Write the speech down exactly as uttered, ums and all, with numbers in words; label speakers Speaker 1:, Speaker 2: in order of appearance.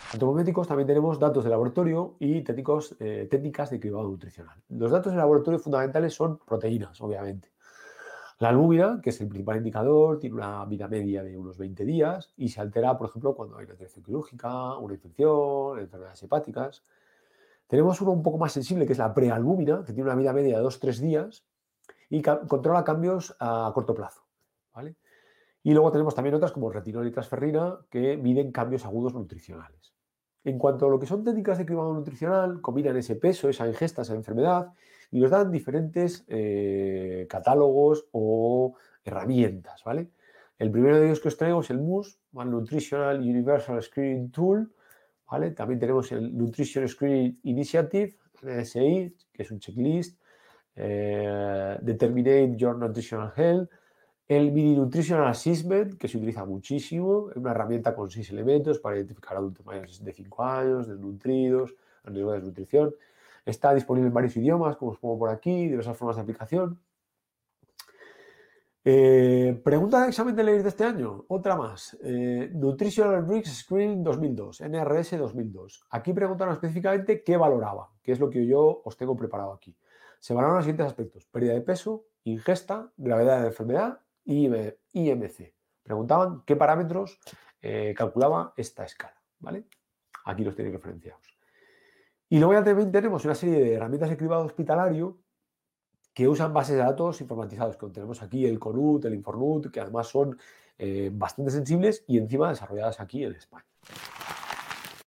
Speaker 1: Antropométricos también tenemos datos de laboratorio y técnicos, eh, técnicas de cribado nutricional. Los datos de laboratorio fundamentales son proteínas, obviamente. La albúmina, que es el principal indicador, tiene una vida media de unos veinte días y se altera, por ejemplo, cuando hay una intervención quirúrgica, una infección, enfermedades hepáticas. Tenemos uno un poco más sensible, que es la prealbúmina, que tiene una vida media de dos tres días y ca- controla cambios a corto plazo, ¿vale? Y luego tenemos también otras como retinol y transferrina que miden cambios agudos nutricionales. En cuanto a lo que son técnicas de cribado nutricional, combinan ese peso, esa ingesta, esa enfermedad y nos dan diferentes eh, catálogos o herramientas, ¿vale? El primero de ellos que os traigo es el M U S, Nutritional Universal Screening Tool, ¿vale? También tenemos el Nutrition Screening Initiative, N S I, que es un checklist, eh, Determinate Your Nutritional Health, el Mini Nutritional Assessment, que se utiliza muchísimo, es una herramienta con seis elementos para identificar adultos mayores de cinco años, desnutridos, en riesgo de desnutrición. Está disponible en varios idiomas, como os pongo por aquí, diversas formas de aplicación. Eh, pregunta de examen de ley de este año, otra más. Eh, Nutritional Risk Screening dos mil dos, N R S dos mil dos. Aquí preguntaron específicamente qué valoraba, que es lo que yo os tengo preparado aquí. Se valoran los siguientes aspectos: pérdida de peso, ingesta, gravedad de la enfermedad y I M C. Preguntaban qué parámetros eh, calculaba esta escala, ¿vale? Aquí los tienen referenciados. Y luego ya también tenemos una serie de herramientas de cribado hospitalario que usan bases de datos informatizados, que tenemos aquí el CONUT, el Infornut, que además son eh, bastante sensibles y encima desarrolladas aquí en España.